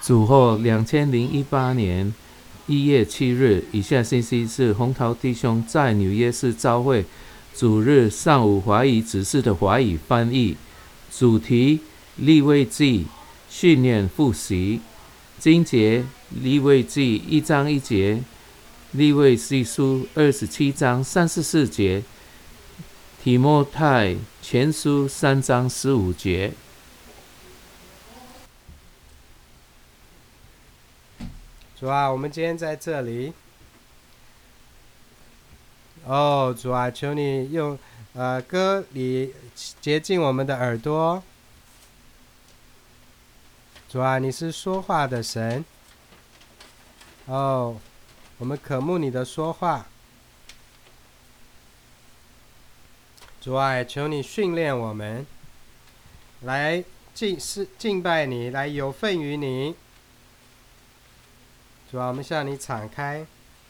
主后2018年1月7日，以下信息是洪涛弟兄在纽约市教会主日上午华语指示的华语翻译。主题：利未记训练复习。经节：利未记1章1节，利未记书27章34节，提摩太前书3章15节。 主啊，我们今天在这里，主啊，求你用歌里洁净我们的耳朵。主啊，你是说话的神，我们渴慕你的说话。主啊，求你训练我们，来敬拜你，来有份于你。主啊，我们向你敞开。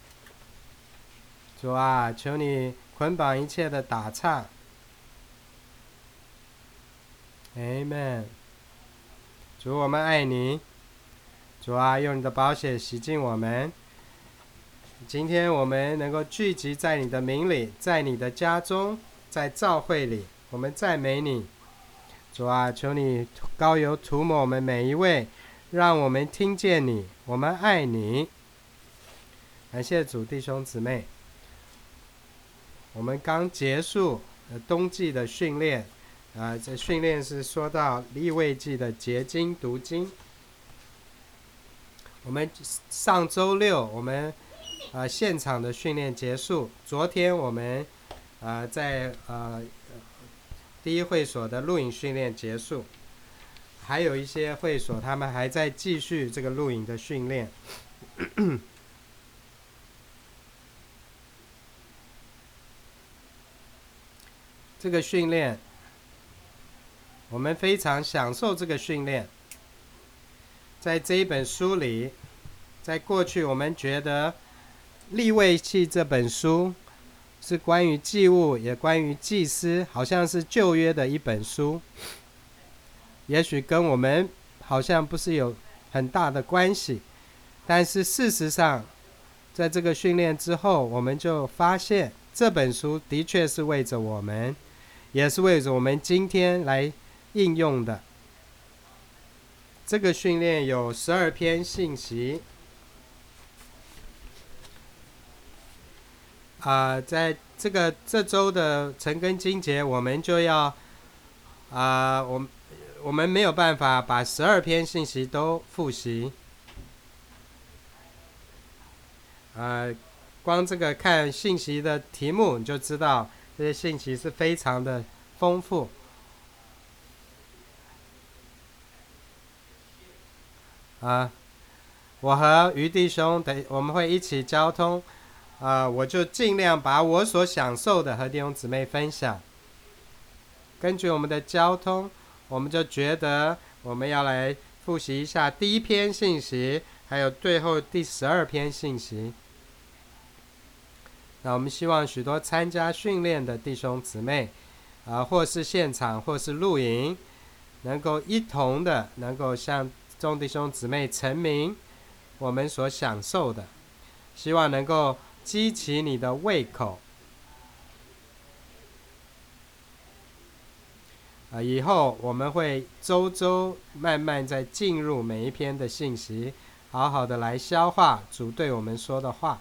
主啊，求你捆绑一切的打岔。Amen。主，我们爱你。主啊，用你的宝血洗净我们。今天我们能够聚集在你的名里，在你的家中，在教会里，我们赞美你。主啊，求你膏油涂抹我们每一位，让我们听见你，我们爱你。感谢主，弟兄姊妹，我们刚结束冬季的训练，这训练是说到利未记的结经读经。我们上周六我们现场的训练结束，昨天我们在第一会所的录影训练结束，还有一些会所他们还在继续这个录影的训练。这个训练我们非常享受这个训练。在这一本书里，在过去我们觉得利未记这本书是关于祭物，也关于祭司，好像是旧约的一本书，也许跟我们好像不是有很大的关系。但是事实上，在这个训练之后，我们就发现这本书的确是为着我们，也是为着我们今天来应用的。这个训练有12篇信息，在这周的晨更经节，我们就要我们没有办法把12篇信息都复习。光这个看信息的题目，你就知道这些信息是非常的丰富。我和于弟兄我们会一起交通，我就尽量把我所享受的和弟兄姊妹分享。根据我们的交通，我们就觉得我们要来复习一下第一篇信息，还有最后第12篇信息。那我们希望许多参加训练的弟兄姊妹，或是现场或是录影，能够一同的能够向众弟兄姊妹陈明我们所享受的，希望能够激起你的胃口。以后我们会周周慢慢再进入每一篇的信息，好好的来消化主对我们说的话。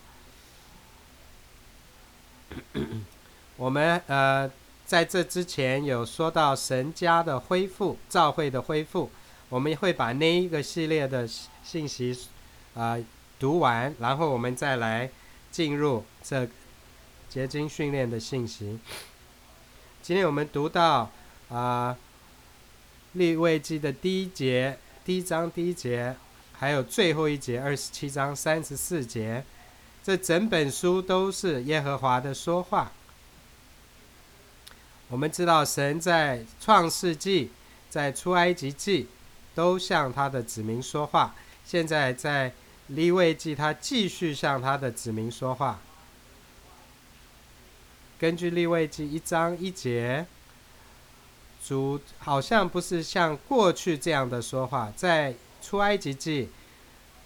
我们在这之前有说到神家的恢复，教会的恢复，我们会把那一个系列的信息读完，然后我们再来进入这结经训练的信息。今天我们读到利未记的第一章第一节，还有最后一节27章34节，这整本书都是耶和华的说话。我们知道神在创世纪，在出埃及记都向他的子民说话，现在在利未记他继续向他的子民说话。根据利未记1章1节，主好像不是像过去这样的说话，在出埃及记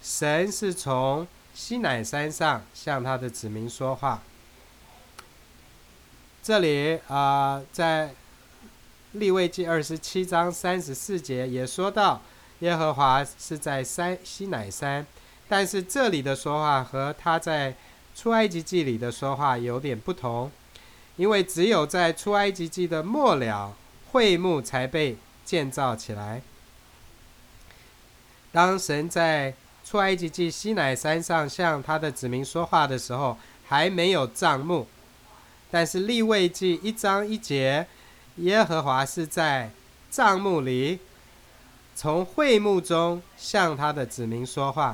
神是从西乃山上向他的子民说话。这里在利未记27章34节也说到，耶和华是在西乃山，但是这里的说话和他在出埃及记里的说话有点不同，因为只有在出埃及记的末了，会幕才被建造起来。当神在出埃及记西乃山上向他的子民说话的时候，还没有帐幕，但是利未记1章1节，耶和华是在帐幕里从会幕中向他的子民说话。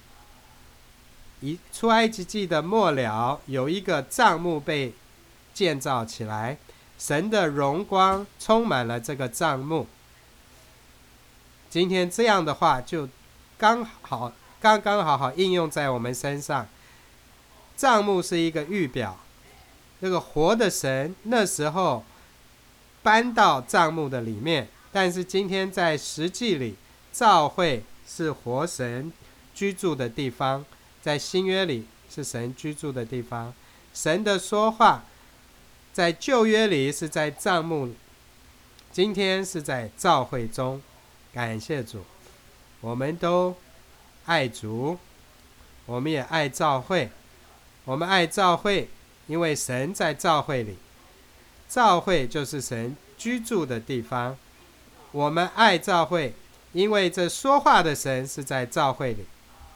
出埃及记的末了，有一个帐幕被建造起来，神的荣光充满了这个帐幕。今天这样的话就刚刚好应用在我们身上。帐幕是一个预表，这个活的神那时候搬到帐幕的里面，但是今天在实际里，教会是活神居住的地方，在新约里是神居住的地方。神的说话在旧约里是在帐幕，今天是在教会中。感谢主，我们都爱主，我们也爱教会。我们爱教会，因为神在教会里，教会就是神居住的地方。我们爱教会，因为这说话的神是在教会里。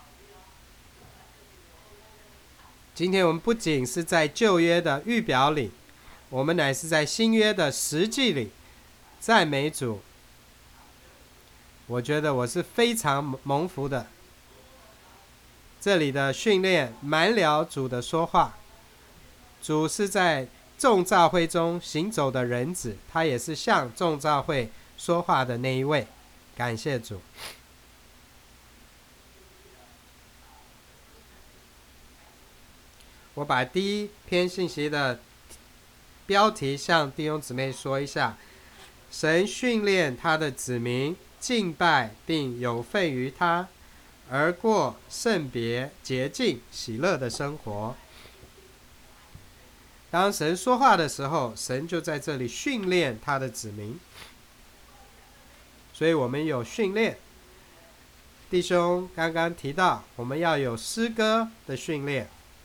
今天我们不仅是在旧约的预表里，我们乃是在新约的实际里。赞美主，我觉得我是非常蒙福的。这里的训练满了主的说话，主是在众教会中行走的人子，他也是向众教会说话的那一位。感谢主。我把第一篇信息的标题向弟兄姊妹说一下：神训练他的子民敬拜并有份于他，而过圣别、洁净、喜乐的生活。当神说话的时候，神就在这里训练他的子民，所以我们有训练。弟兄刚刚提到，我们要有诗歌的训练。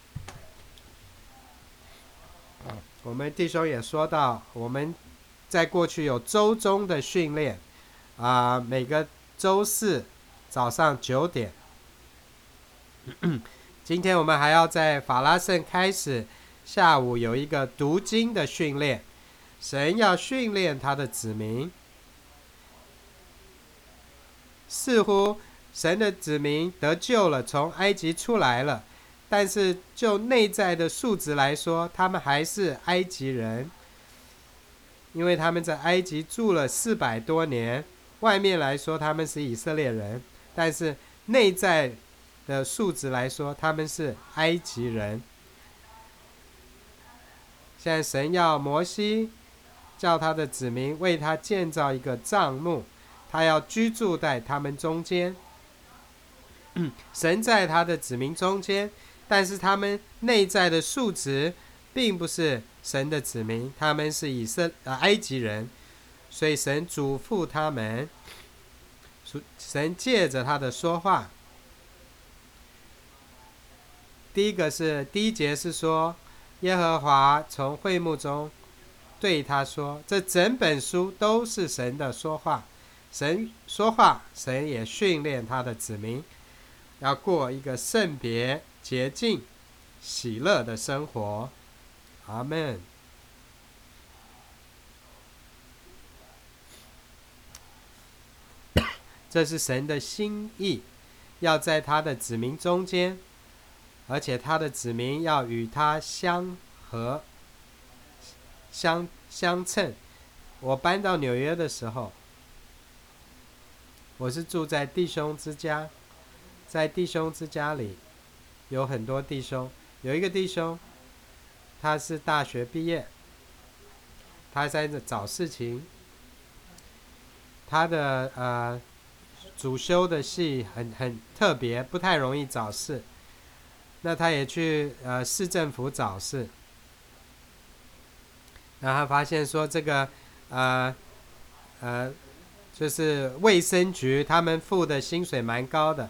我们弟兄也说到，我们在过去有周中的训练，每个周四早上9点。今天我们还要在法拉盛开始，下午有一个读经的训练。神要训练他的子民，似乎神的子民得救了，从埃及出来了，但是就内在的素质来说，他们还是埃及人，因为他们在埃及住了400多年，外面来说他们是以色列人，但是内在的素质来说，他们是埃及人。现在神要摩西叫他的子民为他建造一个帐幕，他要居住在他们中间。神在他的子民中间，但是他们内在的素质并不是神的子民，他们是埃及人，所以神嘱咐他们，神借着他的说话。第一节是说，耶和华从会幕中对他说，这整本书都是神的说话。神说话，神也训练他的子民，要过一个圣别、洁净、喜乐的生活。阿们。这是神的心意，要在他的子民中间，而且他的子民要与他相合、相称。我搬到纽约的时候，我是住在弟兄之家，在弟兄之家里有很多弟兄，有一个弟兄他是大学毕业，他在找事情，他的主修的系很特别，不太容易找事。那他也去市政府找事，然后他发现说这个就是卫生局他们付的薪水蛮高的，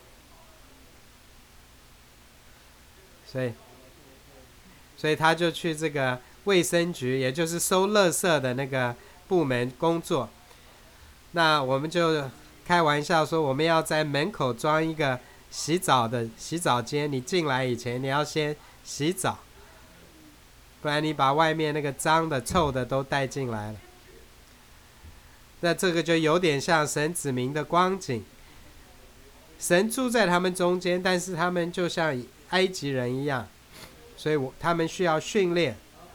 所以他就去这个卫生局，也就是收垃圾的那个部门工作。那我们就开玩笑说，我们要在门口装一个洗澡间，你进来以前你要先洗澡，不然你把外面那个脏的臭的都带进来了。那这个就有点像神子民的光景，神住在他们中间，但是他们就像埃及人一样，所以他们需要训练。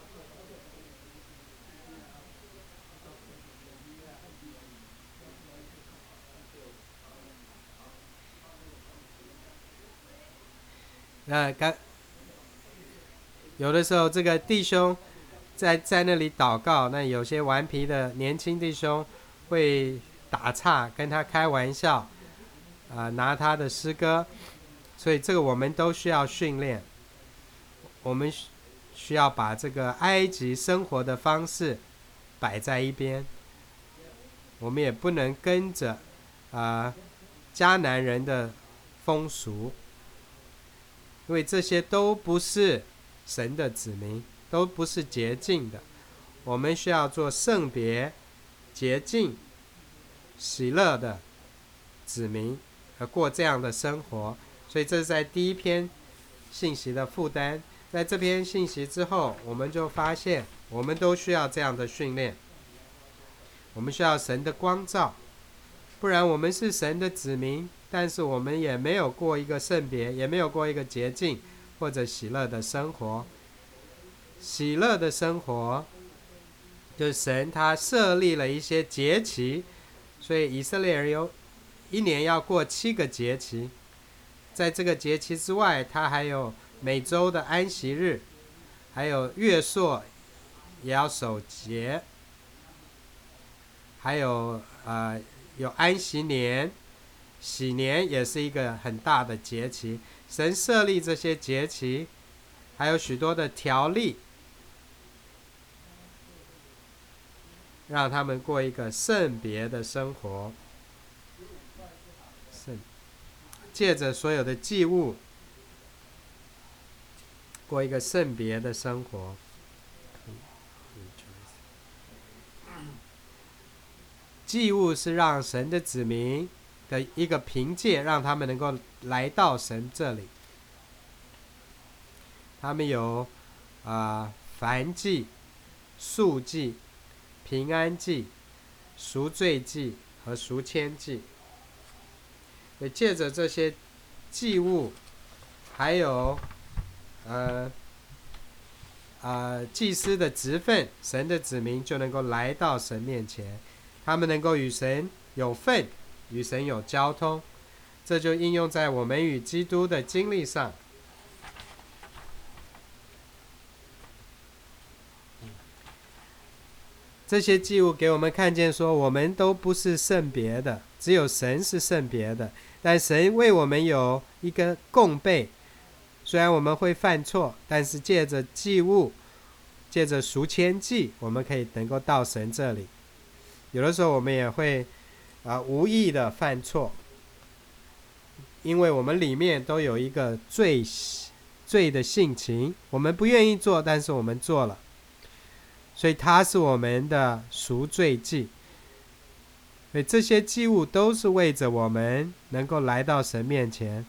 有的时候这个弟兄在那里祷告，那有些顽皮的年轻弟兄会打岔，跟他开玩笑，拿他的诗歌，所以这个我们都需要训练。我们需要把这个埃及生活的方式摆在一边，我们也不能跟着迦南人的风俗，因为这些都不是神的子民，都不是洁净的。我们需要做圣别、洁净、喜乐的子民，过这样的生活。所以这是在第一篇信息的负担。在这篇信息之后，我们就发现我们都需要这样的训练，我们需要神的光照，不然我们是神的子民，但是我们也没有过一个圣别，也没有过一个洁净或者喜乐的生活。喜乐的生活就是神他设立了一些节期，所以以色列人有一年要过7个节期，在这个节期之外，他还有每周的安息日，还有月朔也要守节，还有有安息年，喜年也是一个很大的节期。神设立这些节期，还有许多的条例，让他们过一个圣别的生活，借着所有的祭物过一个圣别的生活。祭物是让神的子民的一个凭借，让他们能够来到神这里。他们有燔祭、素祭、平安祭、赎罪祭和赎愆祭。借着这些祭物，还有祭司的职分，神的子民就能够来到神面前，他们能够与神有份，与神有交通。这就应用在我们与基督的经历上。这些祭物给我们看见说，我们都不是圣别的，只有神是圣别的。但神为我们有一个供备，虽然我们会犯错，但是借着祭物，借着赎愆祭，我们可以能够到神这里。有的时候我们也会无意的犯错，因为我们里面都有一个罪的性情，我们不愿意做，但是我们做了，所以它是我们的赎罪祭。所以这些祭物都是为着我们能够来到神面前。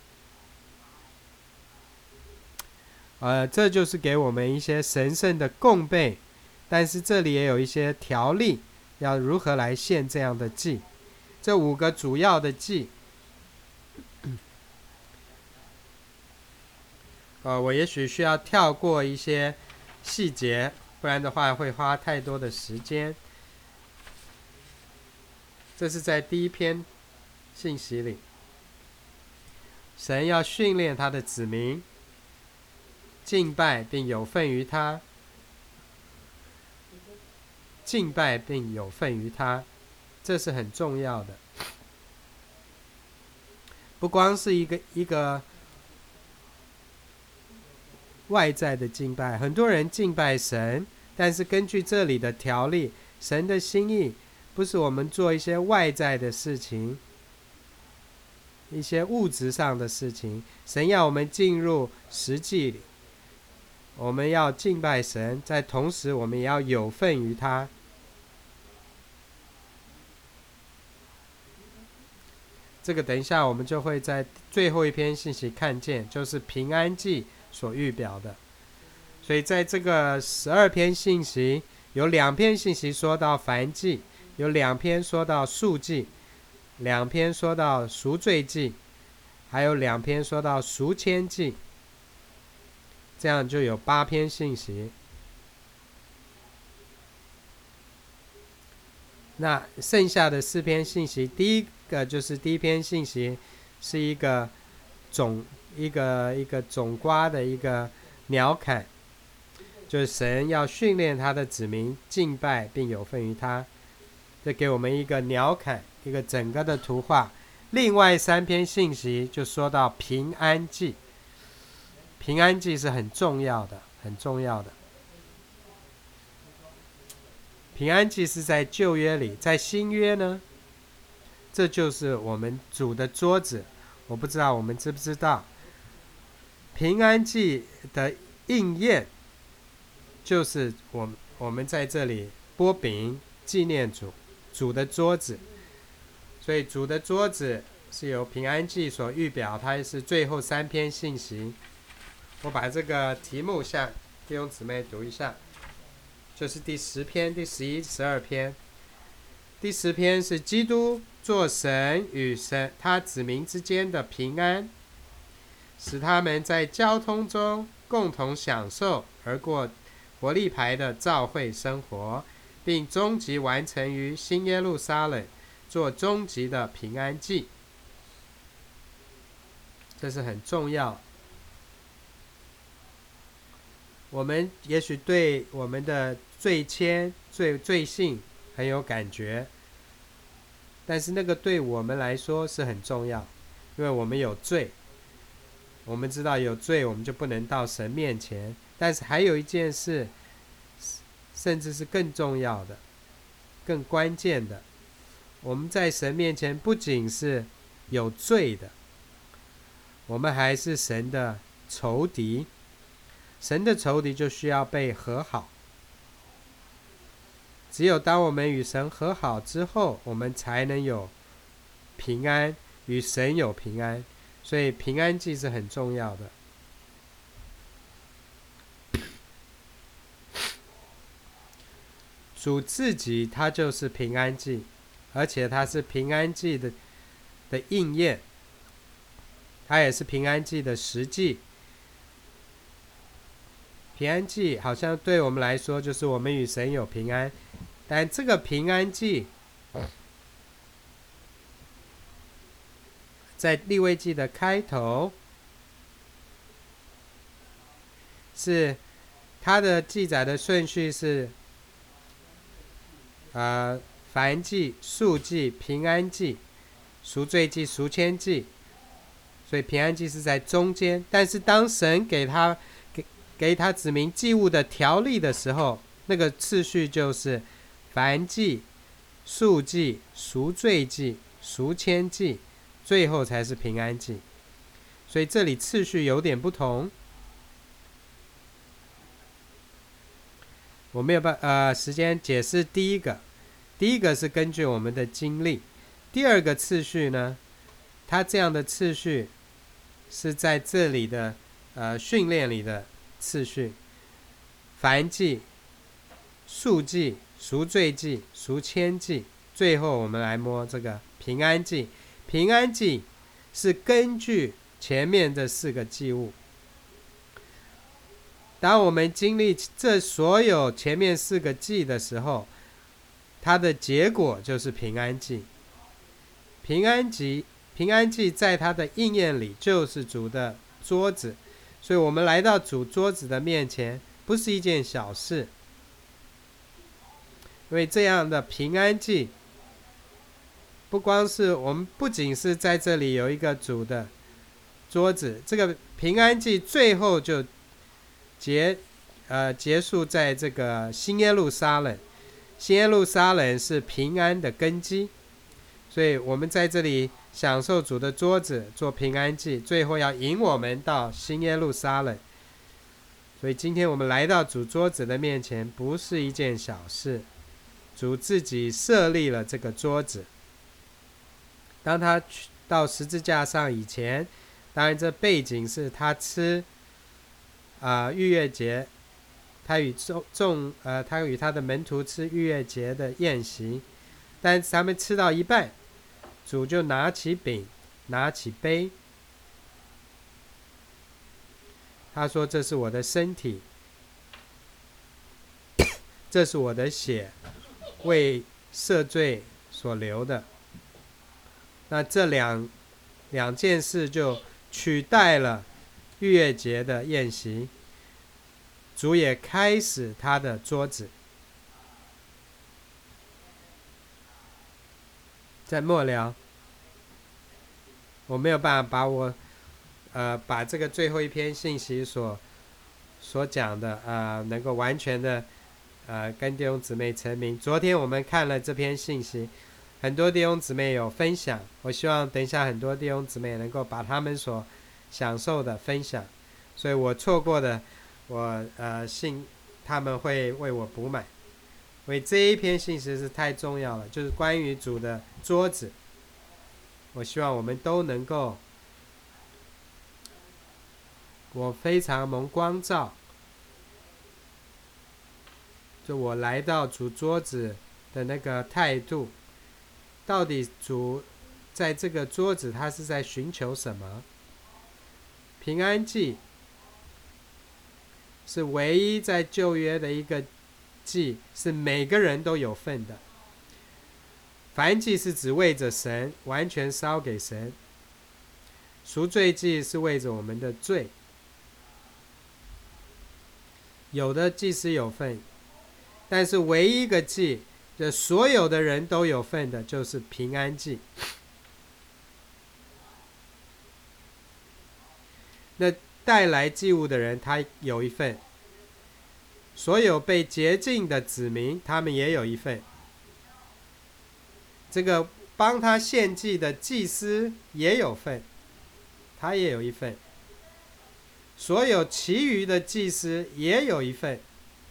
这就是给我们一些神圣的供备，但是这里也有一些条例，要如何来献这样的祭。这5个主要的祭，我也许需要跳过一些细节，不然的话会花太多的时间。这是在第一篇信息里，神要训练他的子民敬拜并有份于他，敬拜并有份于他，这是很重要的。 不光是一个外在的敬拜，很多人敬拜神，但是根据这里的条例，神的心意不是我们做一些外在的事情，一些物质上的事情，神要我们进入实际里，我们要敬拜神，在同时我们也要有份于他。这个等一下我们就会在最后一篇信息看见，就是平安祭所预表的。所以在这个12篇信息，有2篇信息说到燔祭，有2篇说到赎祭，2篇说到赎罪祭，还有2篇说到赎愆祭，这样就有8篇信息。那剩下的4篇信息，第一个就是第一篇信息是一个总瓜的一个鸟瞰，就是神要训练他的子民敬拜并有份于他，这给我们一个鸟瞰，一个整个的图画。另外3篇信息就说到平安祭，平安祭是很重要的，很重要的。平安祭是在旧约里，在新约呢，这就是我们主的桌子。我不知道我们知不知道，平安祭的应验就是我们在这里擘饼纪念主的桌子。所以主的桌子是由平安祭所预表，它是最后3篇信息。我把这个题目向弟兄姊妹读一下，就是第10篇、第11、12篇。第10篇是基督做神与他子民之间的平安，使他们在交通中共同享受而过活力牌的召会生活，并终极完成于新耶路撒冷，做终极的平安祭。这是很重要。我们也许对我们的罪愆、罪性很有感觉，但是那个对我们来说是很重要，因为我们有罪，我们知道有罪我们就不能到神面前。但是还有一件事，甚至是更重要的、更关键的，我们在神面前不仅是有罪的，我们还是神的仇敌。神的仇敌就需要被和好，只有当我们与神和好之后，我们才能有平安，与神有平安。所以平安祭是很重要的。主自己他就是平安祭，而且他是平安祭的应验，他也是平安祭的实际。平安祭好像对我们来说就是我们与神有平安，但这个平安祭在利未记的开头，是它的记载的顺序是燔祭、赎祭、平安祭、赎罪祭、赎愆祭，所以平安祭是在中间。但是当神给他子民祭物的条例的时候，那个次序就是燔祭、赎祭、赎罪祭、赎愆祭，最后才是平安祭。所以这里次序有点不同。我没有时间解释第一个是根据我们的经历，第二个次序呢，它这样的次序是在这里的训练里的次序：燔祭、赎祭、赎罪祭、赎愆祭，最后我们来摸这个平安祭。平安祭是根据前面这4个祭物。当我们经历这所有前面4个祭的时候，它的结果就是平安祭。平安祭在它的应验里就是主的桌子，所以我们来到主桌子的面前不是一件小事，因为这样的平安祭不光是我们不仅是在这里有一个主的桌子，这个平安祭最后就结束在这个新耶路撒冷。新耶路撒冷是平安的根基，所以我们在这里享受主的桌子做平安祭，最后要引我们到新耶路撒冷。所以今天我们来到主桌子的面前，不是一件小事。主自己设立了这个桌子。当他到十字架上以前，当然这背景是他吃逾越节，他与他的门徒吃逾越节的宴席，但他们吃到一半，主就拿起饼，拿起杯，他说：“这是我的身体，这是我的血，为赦罪所流的。”那这两件事就取代了逾越节的宴席，主也开始他的桌子。在末了，我没有办法把这个最后一篇信息所讲的能够完全的跟弟兄姊妹陈明。昨天我们看了这篇信息，很多弟兄姊妹有分享，我希望等一下很多弟兄姊妹能够把他们所享受的分享，所以我错过的，我信他们会为我补满。所以这一篇信息是太重要了，就是关于主的桌子，我希望我们都能够，我非常蒙光照，就我来到主桌子的那个态度，到底主在这个桌子他是在寻求什么？平安祭是唯一在旧约的一个祭，是每个人都有份的。燔祭是只为着神，完全烧给神。赎罪祭是为着我们的罪。有的祭司有份，但是唯一一个祭，就所有的人都有份的，就是平安祭。那带来祭物的人，他有一份；所有被洁净的子民，他们也有一份。这个帮他献祭的祭司也有份，他也有一份。所有其余的祭司也有一份。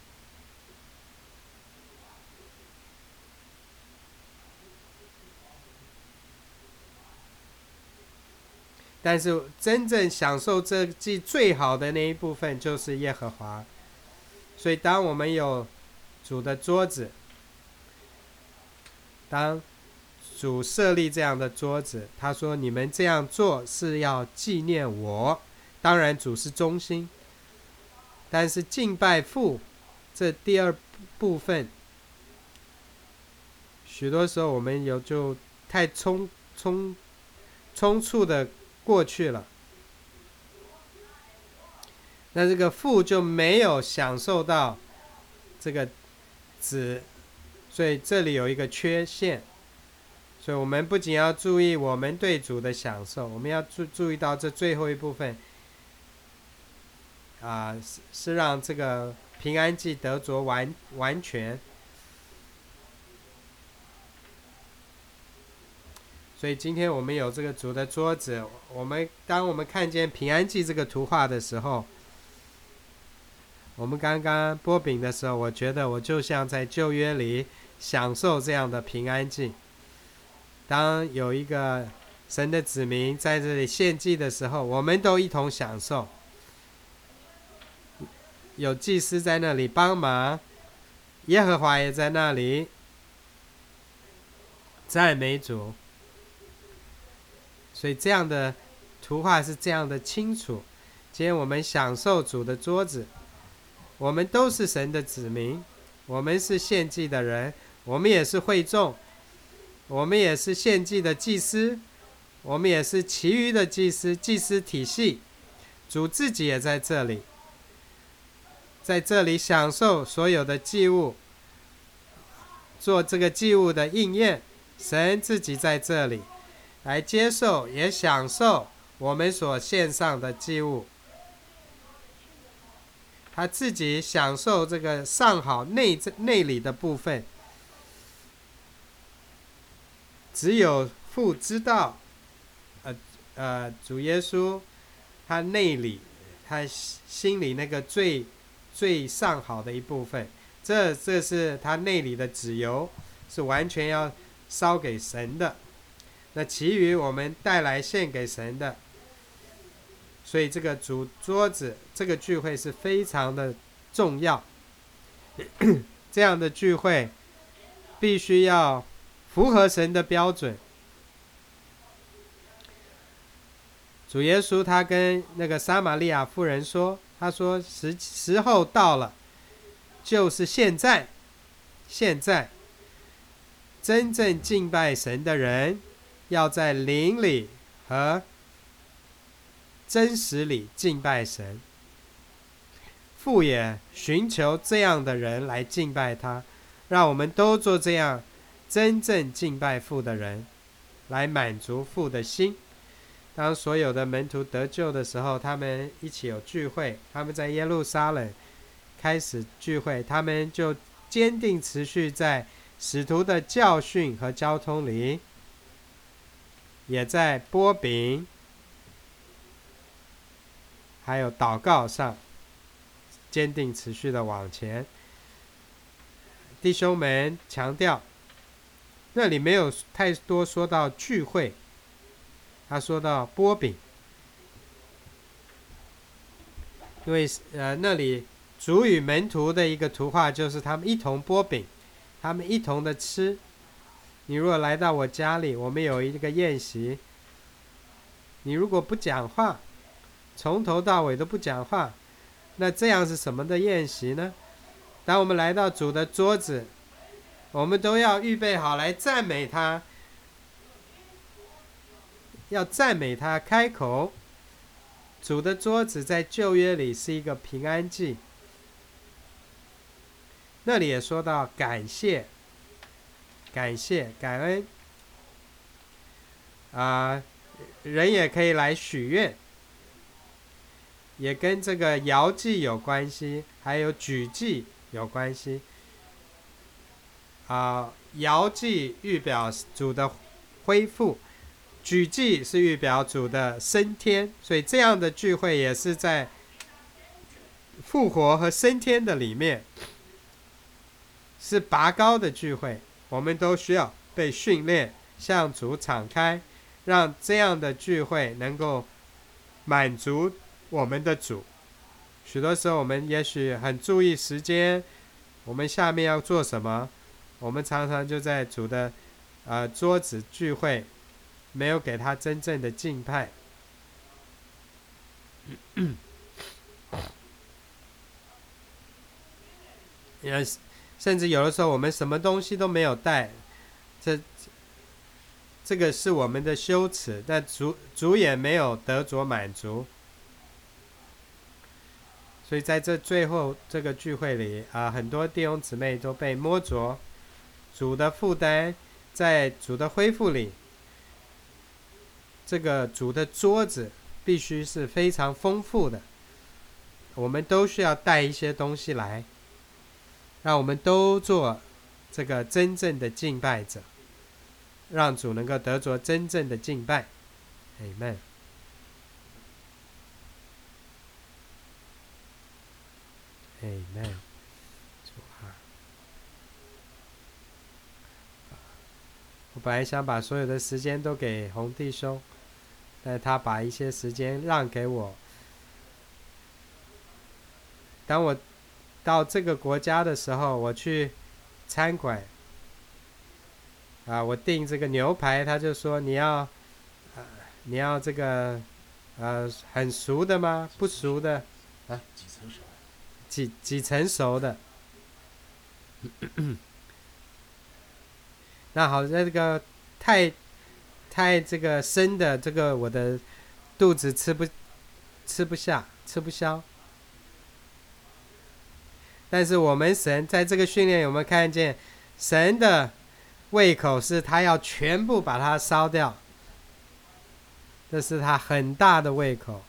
但是真正享受这祭最好的那一部分就是耶和华。所以当我们有主的桌子，当主设立这样的桌子，他说你们这样做是要纪念我。当然主是中心，但是敬拜父这第二部分，许多时候我们就太匆促的过去了，那这个父就没有享受到这个子，所以这里有一个缺陷。所以我们不仅要注意我们对主的享受，我们要注意到这最后一部分是让这个平安祭得着完全。所以今天我们有这个主的桌子，当我们看见平安祭这个图画的时候，我们刚刚擘饼的时候，我觉得我就像在旧约里享受这样的平安祭。当有一个神的子民在这里献祭的时候，我们都一同享受。有祭司在那里帮忙，耶和华也在那里，赞美主。所以这样的图画是这样的清楚。今天我们享受主的桌子，我们都是神的子民，我们是献祭的人，我们也是会众，我们也是献祭的祭司，我们也是其余的祭司体系。主自己也在这里，在这里享受所有的祭物，做这个祭物的应验， 神自己在这里来接受也享受我们所献上的祭物，他自己享受这个上好内里的部分。只有父知道，主耶稣他内里他心里那个最上好的一部分，这是他内里的脂油，是完全要烧给神的。那其余我们带来献给神的。所以这个主桌子这个聚会是非常的重要。这样的聚会必须要符合神的标准。主耶稣他跟那个撒玛利亚妇人说，他说时候到了，就是现在真正敬拜神的人要在灵里和真实里敬拜神。父也寻求这样的人来敬拜他，让我们都做这样真正敬拜父的人，来满足父的心。当所有的门徒得救的时候，他们一起有聚会，他们在耶路撒冷开始聚会，他们就坚定持续在使徒的教训和交通里，也在擘饼还有祷告上坚定持续的往前。弟兄们强调，那里没有太多说到聚会，他说到擘饼，因为那里主与门徒的一个图画就是他们一同擘饼，他们一同的吃。你如果来到我家里，我们有一个宴席，你如果不讲话，从头到尾都不讲话，那这样是什么的宴席呢？当我们来到主的桌子，我们都要预备好来赞美他，要赞美他，开口。主的桌子在旧约里是一个平安祭，那里也说到感谢、感恩人也可以来许愿，也跟这个摇祭有关系，还有举祭有关系。摇祭预表主的恢复，举祭是预表主的升天，所以这样的聚会也是在复活和升天的里面，是拔高的聚会。我们都需要被训练，向主敞开，让这样的聚会能够满足我们的主。许多时候我们也许很注意时间，我们下面要做什么，我们常常就在主的桌子聚会，没有给他真正的敬拜。甚至有的时候我们什么东西都没有带，这个是我们的羞耻，但主也没有得着满足。所以在这最后这个聚会里很多弟兄姊妹都被摸着主的负担，在主的恢复里，这个主的桌子必须是非常丰富的，我们都需要带一些东西来，让我们都做这个真正的敬拜者，让主能够得着真正的敬拜。 Amen。 Amen。 我本来想把所有的时间都给洪弟兄，但他把一些时间让给我。当我到这个国家的时候，我去餐馆我订这个牛排，他就说你要这个很熟的吗？不熟的几成熟的。那好，这个太这个生的，这个我的肚子吃不消。但是我们神在这个训练，有没有看见神的胃口是他要全部把它烧掉，这是他很大的胃口。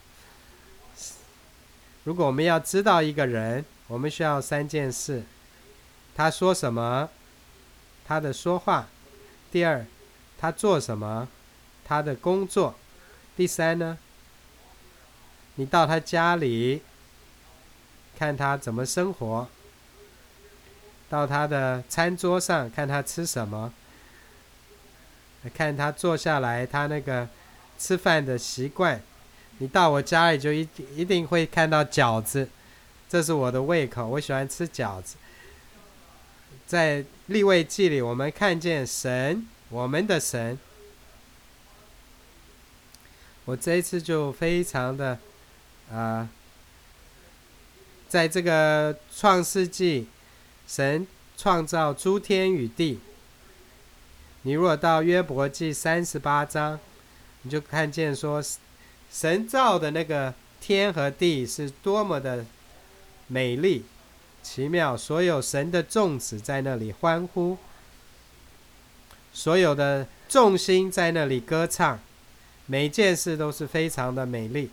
如果我们要知道一个人，我们需要3件事：他说什么，他的说话；第二，他做什么，他的工作；第三呢，你到他家里看他怎么生活，到他的餐桌上看他吃什么，看他坐下来他那个吃饭的习惯。你到我家里就一定会看到饺子，这是我的胃口，我喜欢吃饺子。在利未记里，我们看见神，我们的神。我这一次就非常的在这个创世纪，神创造诸天与地。你如果到约伯记38章，你就看见说神造的那个天和地是多么的美丽奇妙，所有神的众子在那里欢呼，所有的众星在那里歌唱，每件事都是非常的美丽。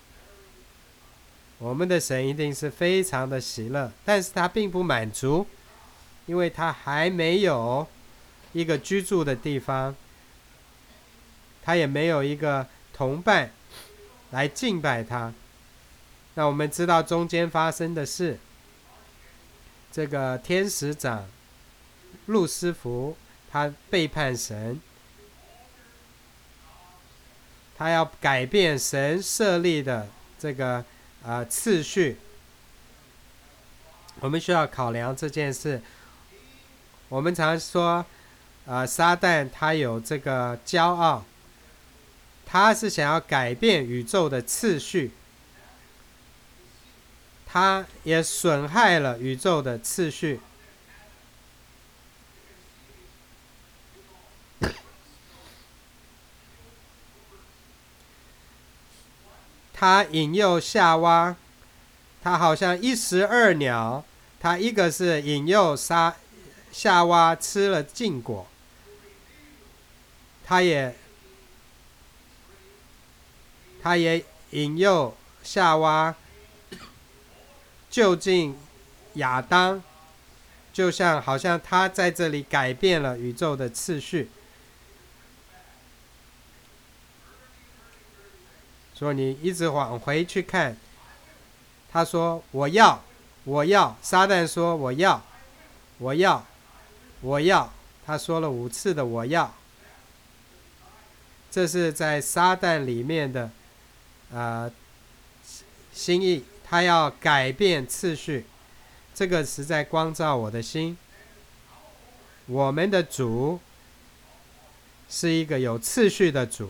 我们的神一定是非常的喜乐，但是他并不满足，因为他还没有一个居住的地方，他也没有一个同伴来敬拜他。那我们知道中间发生的事，这个天使长路斯福他背叛神，他要改变神设立的这个次序。我们需要考量这件事。我们常说撒旦他有这个骄傲，他是想要改变宇宙的次序，他也损害了宇宙的次序。他引诱夏娃，他好像一石二鸟，他一个是引诱夏娃吃了禁果，他也引诱夏娃就近亚当，就像好像他在这里改变了宇宙的次序。所以你一直往回去看，他说我要，撒旦说我要，他说了5次的我要。这是在撒旦里面的心意，他要改变次序，这个实在光照我的心。我们的主是一个有次序的主，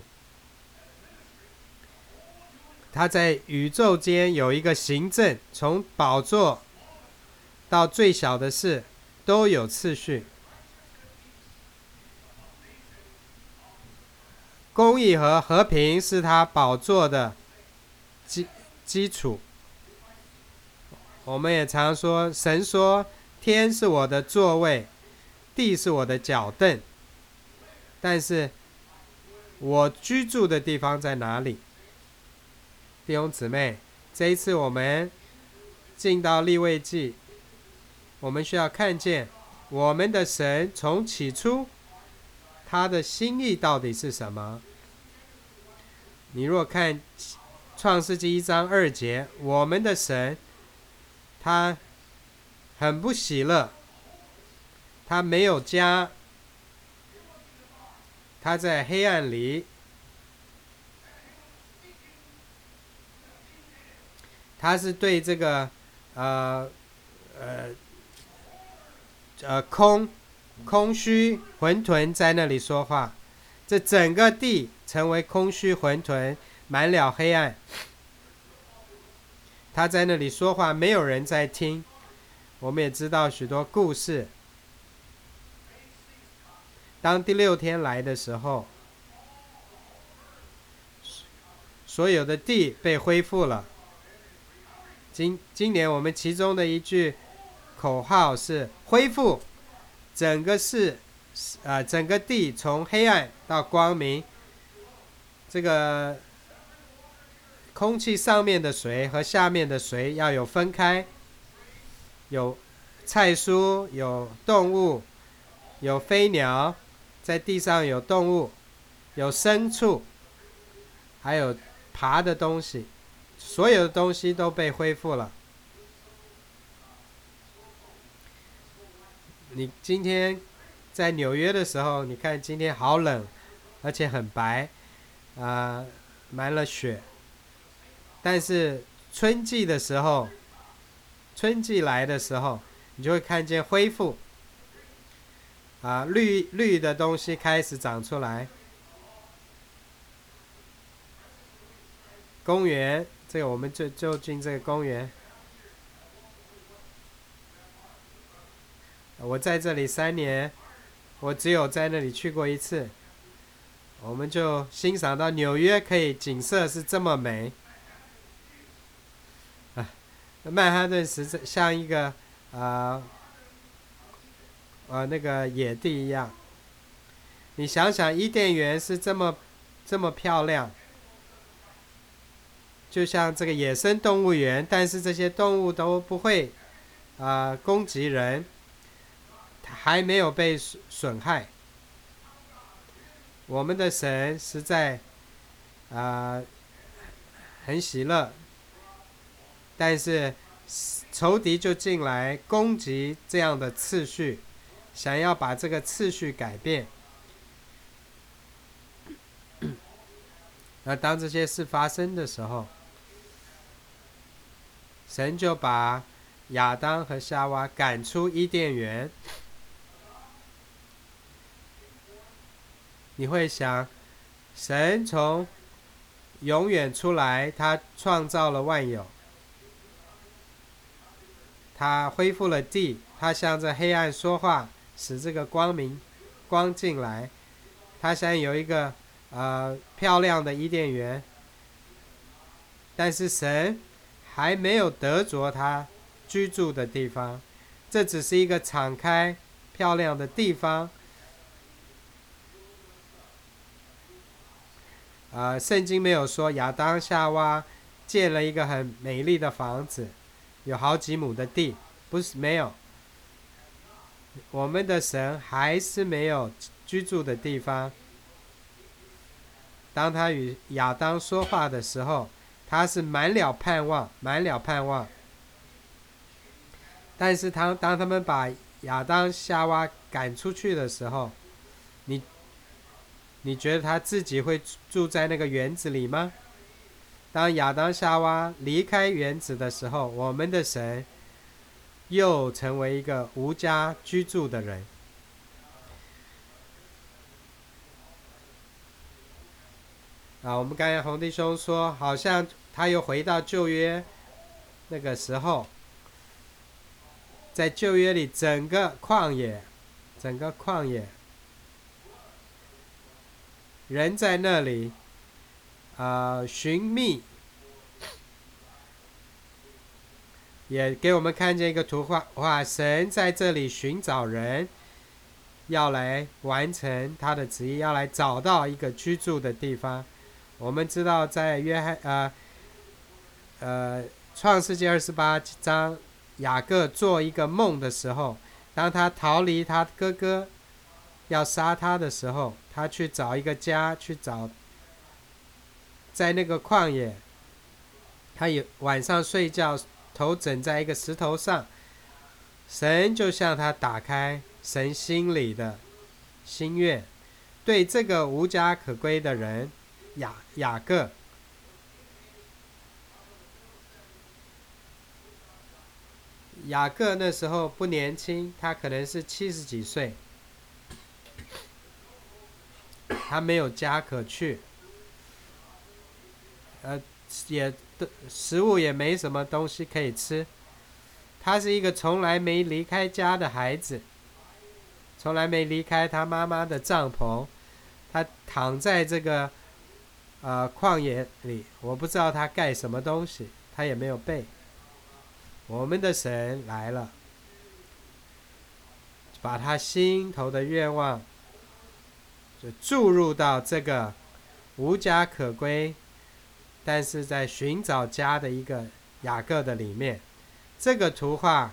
他在宇宙间有一个行政，从宝座到最小的事都有次序。公义和和平是他宝座的基础。我们也常说，神说天是我的座位，地是我的脚凳，但是我居住的地方在哪里？弟兄姊妹，这一次我们进到利未记，我们需要看见我们的神从起初他的心意到底是什么。你若看创世纪1章2节，我们的神他很不喜乐，他没有家，他在黑暗里，他是对这个空虚混沌在那里说话，这整个地成为空虚混沌，满了黑暗。他在那里说话，没有人在听。我们也知道许多故事。当第6天来的时候，所有的地被恢复了。今年我们其中的一句口号是恢复，整个事整个地从黑暗到光明，这个空气上面的水和下面的水要有分开，有菜蔬，有动物，有飞鸟，在地上有动物，有牲畜，还有爬的东西，所有的东西都被恢复了。你今天在纽约的时候，你看今天好冷，而且很白，满了雪。但是春季的时候，春季来的时候，你就会看见恢复，绿的东西开始长出来。公园，这个我们就近这个公园，我在这里3年，我只有在那里去过一次。我们就欣赏到纽约可以景色是这么美。曼哈顿实在像一个那个野地一样。你想想，伊甸园是这么漂亮，就像这个野生动物园，但是这些动物都不会攻击人，还没有被损害。我们的神实在很喜乐，但是仇敌就进来攻击这样的次序，想要把这个次序改变。那当这些事发生的时候，神就把亚当和夏娃赶出伊甸园。你会想，神从永远出来，他创造了万有，他恢复了地，他向着黑暗说话，使这个光进来。他想有一个漂亮的伊甸园，但是神还没有得着他居住的地方，这只是一个敞开漂亮的地方。圣经没有说亚当夏娃建了一个很美丽的房子，有好几亩的地，不是，没有。我们的神还是没有居住的地方。当他与亚当说话的时候，他是满了盼望。但是当他们把亚当夏娃赶出去的时候，你觉得他自己会住在那个园子里吗？当亚当夏娃离开园子的时候，我们的神又成为一个无家居住的人。我们刚才洪弟兄说，好像他又回到旧约那个时候，在旧约里整个旷野，人在那里寻觅，也给我们看见一个图画，神在这里寻找人，要来完成他的旨意，要来找到一个居住的地方。我们知道在创世纪28章，雅各做一个梦的时候，当他逃离他哥哥要杀他的时候，他去找一个家，去找在那个旷野，他晚上睡觉头枕在一个石头上，神就向他打开神心里的心愿，对这个无家可归的人雅各，雅各那时候不年轻，他可能是70几岁，他没有家可去，食物也没什么东西可以吃。他是一个从来没离开家的孩子，从来没离开他妈妈的帐篷，他躺在这个旷野里，我不知道他盖什么东西，他也没有背。我们的神来了， 把他心头的愿望就注入到这个无家可归，但是在寻找家的一个雅各的里面，这个图画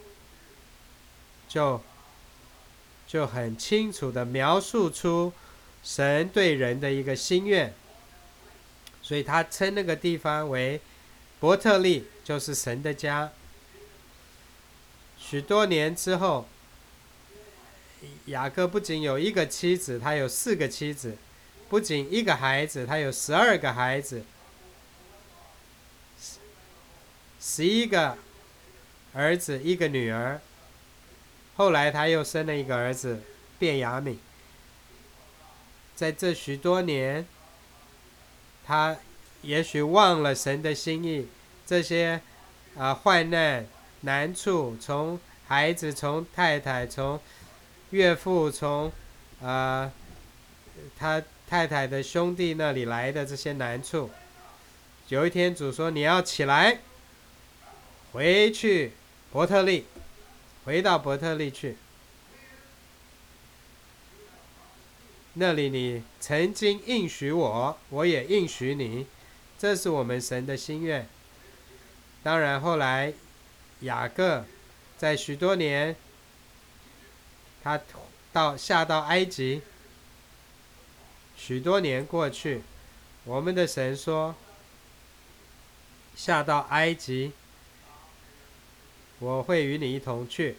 就很清楚地描述出神对人的一个心愿，所以他称那个地方为伯特利，就是神的家。许多年之后，雅各不仅有一个妻子，他有4个妻子；不仅一个孩子，他有12个孩子，11个儿子，1个女儿。后来他又生了一个儿子便雅悯。在这许多年，他也许忘了神的心意，这些患难难处，从孩子，从太太，从岳父，从他太太的兄弟那里来的这些难处。有一天主说，你要起来回去伯特利，回到伯特利去，那里你曾经应许我，我也应许你，这是我们神的心愿。当然后来雅各在许多年，他下到埃及，许多年过去，我们的神说，下到埃及，我会与你一同去。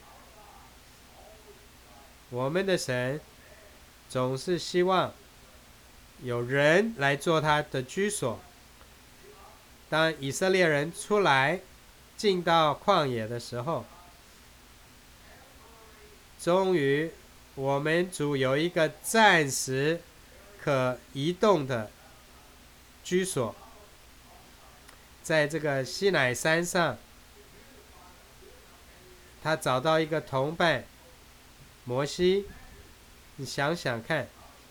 我们的神总是希望有人来做他的居所。当以色列人出来进到旷野的时候，终于我们主有一个暂时可移动的居所，在这个西乃山上，他找到一个同伴摩西。你想想看，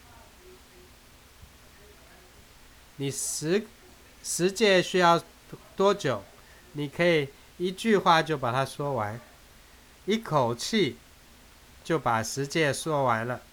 你十诫需要多久？你可以一句话就把它说完，一口气就把10诫说完了。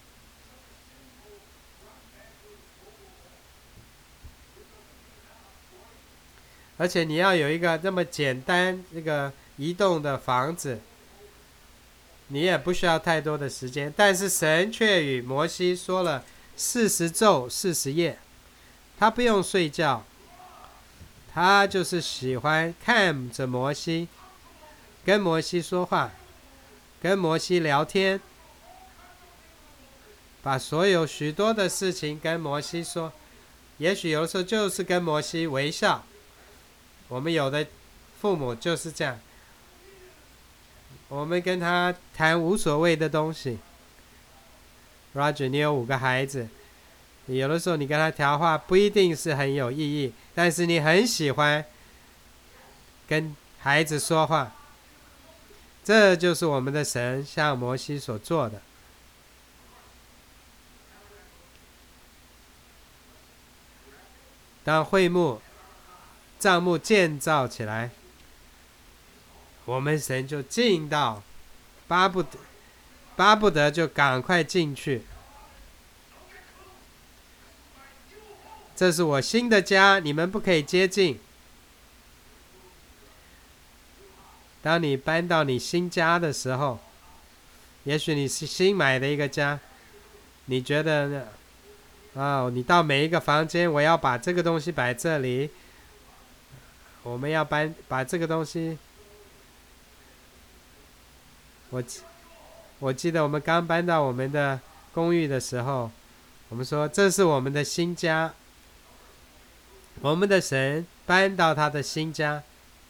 而且你要有一个这么简单这个移动的房子，你也不需要太多的时间。但是神却与摩西说了40昼40夜，他不用睡觉，他就是喜欢看着摩西，跟摩西说话，跟摩西聊天，把所有许多的事情跟摩西说。也许有的时候就是跟摩西微笑，我们有的父母就是这样，我们跟他谈无所谓的东西。 Roger， 你有5个孩子，有的时候你跟他谈话不一定是很有意义，但是你很喜欢跟孩子说话。这就是我们的神向摩西所做的。当会幕帐幕建造起来，我们神就进到，巴不得就赶快进去。这是我新的家，你们不可以接近。当你搬到你新家的时候，也许你是新买的一个家，你觉得你到每一个房间，我要把这个东西摆这里，我们要把这个东西。我记得我们刚搬到我们的公寓的时候，我们说这是我们的新家，我们的神搬到他的新家。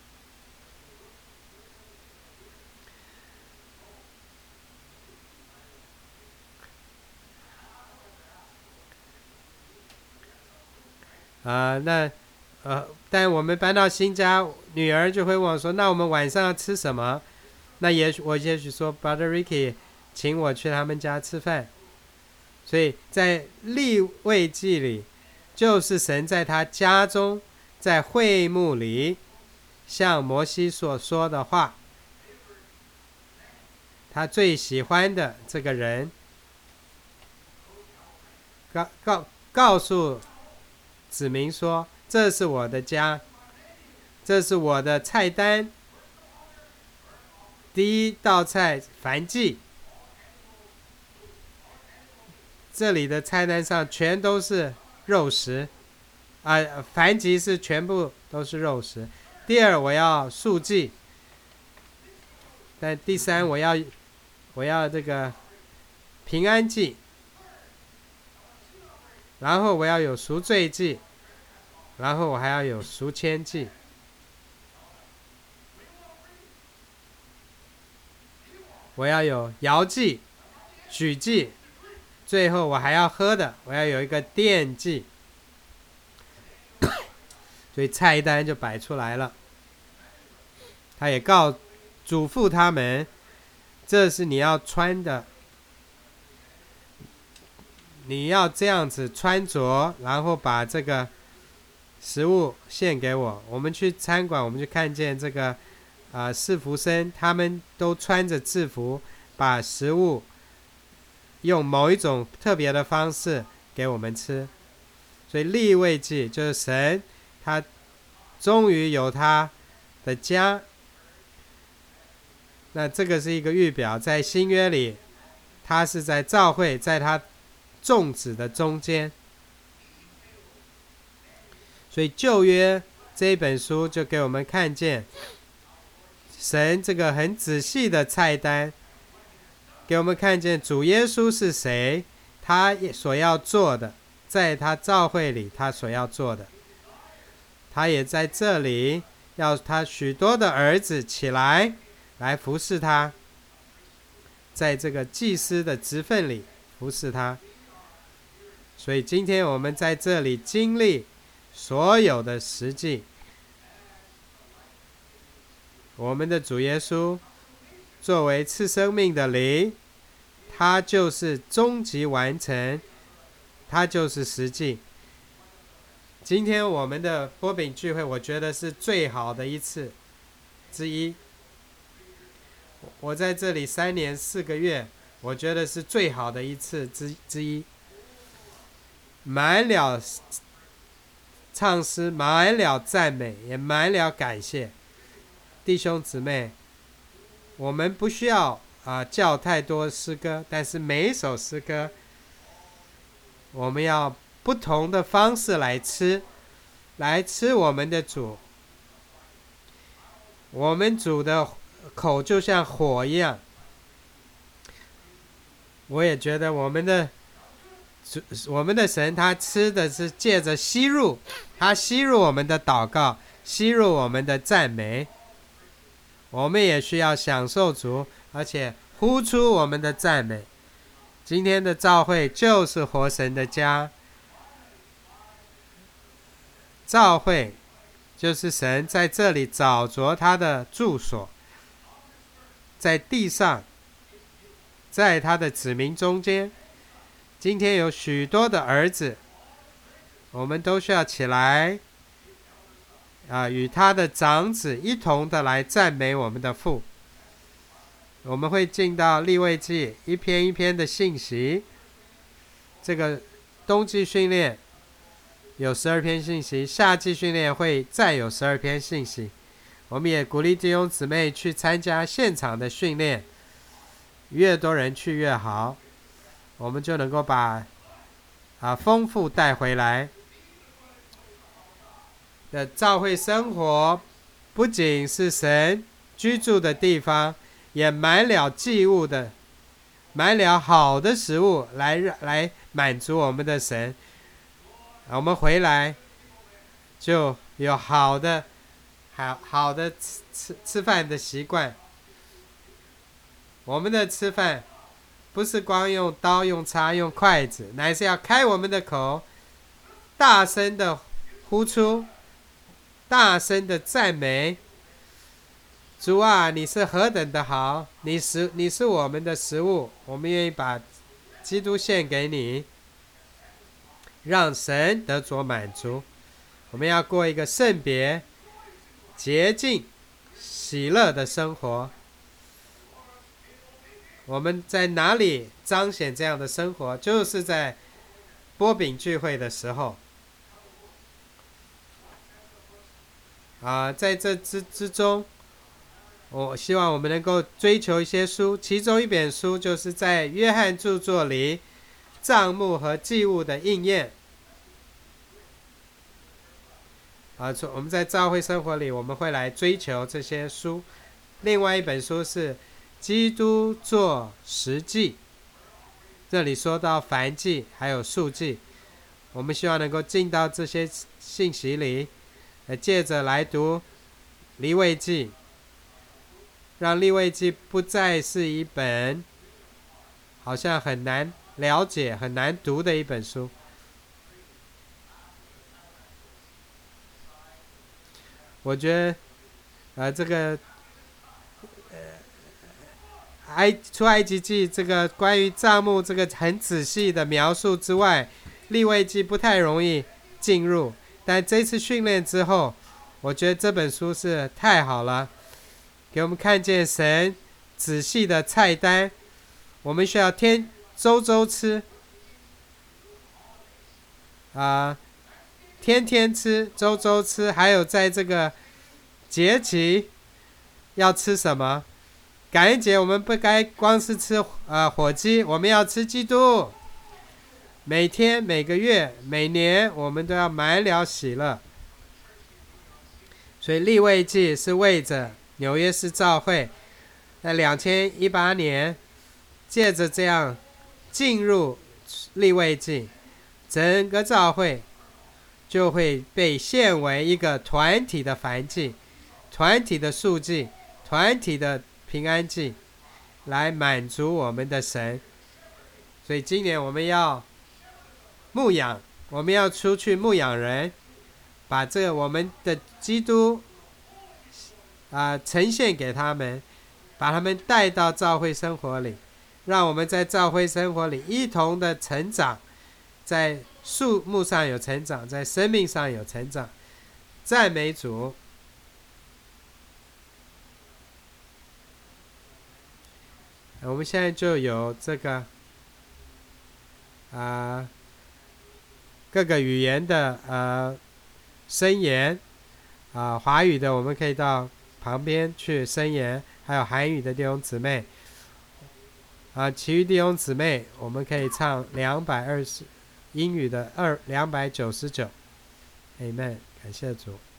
但我们搬到新家，女儿就会问我说，那我们晚上要吃什么？那我也许说 Brother Ricky 请我去他们家吃饭。所以在利未记里，就是神在他家中，在会幕里向摩西所说的话。 他最喜欢的这个人，告诉子民说，这是我的家，这是我的菜单，第一道菜燔祭，这里的菜单上全都是肉食，燔祭是全部都是肉食。第二，我要素祭，但第三，我要这个平安祭，然后我要有赎罪祭，然后我还要有赎愆祭。我要有摇祭、举祭，最后我还要喝的，我要有一个奠祭。所以菜单就摆出来了。他也嘱咐他们，这是你要穿的，你要这样子穿着，然后把这个食物献给我。我们去餐馆，我们就看见这个侍服生，他们都穿着制服，把食物用某一种特别的方式给我们吃。所以利未记就是神，他终于有他的家。那这个是一个预表，在新约里，他是在教会，在他众子的中间。所以旧约这一本书就给我们看见神这个很仔细的菜单，给我们看见主耶稣是谁，他所要做的，在他教会里他所要做的。他也在这里要他许多的儿子起来服侍他，在这个祭司的职分里服侍他。所以今天我们在这里经历所有的实际，我们的主耶稣作为赐生命的灵，他就是终极完成，他就是实际。今天我们的波饼聚会，我觉得是最好的一次之一。我在这里3年4个月，我觉得是最好的一次之一。满了唱诗，满了赞美，也满了感谢。弟兄姊妹，我们不需要叫太多诗歌，但是每一首诗歌，我们要不同的方式来吃我们的主。我们主的口就像火一样。我也觉得我们的神，他吃的是借着吸入，他吸入我们的祷告，吸入我们的赞美。我们也需要享受主，而且呼出我们的赞美。今天的教会就是活神的家，教会就是神在这里找着他的住所，在地上，在他的子民中间。今天有许多的儿子，我们都需要起来与他的长子一同的来赞美我们的父。我们会进到利未记一篇一篇的信息，这个冬季训练有12篇信息，夏季训练会再有12篇信息。我们也鼓励弟兄姊妹去参加现场的训练，越多人去越好，我们就能够把丰富带回来。的教会生活不仅是神居住的地方，也满了祭物的，满了好的食物来满足我们的神。我们回来就有好的吃饭的习惯。我们的吃饭不是光用刀用叉用筷子，乃是要开我们的口，大声的呼出，大声的赞美主啊，你是何等的好，你是我们的食物，我们愿意把基督献给你，让神得着满足。我们要过一个圣别、洁净、喜乐的生活。 我们在哪里彰显这样的生活？就是在擘饼聚会的时候。在这之中，我希望我们能够追求一些书，其中一本书就是在约翰著作里账目和祭物的应验。我们在教会生活里，我们会来追求这些书。另外一本书是基督做实际，这里说到燔祭还有素祭，我们希望能够进到这些信息里，借着来读利未记，让利未记不再是一本好像很难了解很难读的一本书。我觉得这个出埃及记这个关于帐幕这个很仔细的描述之外，利未记不太容易进入。但这次训练之后，我觉得这本书是太好了，给我们看见神仔细的菜单，我们需要周吃，天天吃，周吃，还有在这个节期要吃什么。感恩节我们不该光是吃火鸡，我们要吃基督。每天、每个月、每年，我们都要满了喜乐。所以利未记是为着纽约市教会在2018年借着这样进入利未记，整个教会就会被献为一个团体的燔祭、团体的素祭、团体的平安祭，来满足我们的神。所以今年我们要牧养，我们要出去牧养人，把这个我们的基督呈现给他们，把他们带到教会生活里，让我们在教会生活里一同的成长，在树木上有成长，在生命上有成长。赞美主。我们现在就有这个各个语言的申言，华语的我们可以到旁边去申言，还有韩语的弟兄姊妹，其余弟兄姊妹我们可以唱220，英语的299。Amen， 感谢主。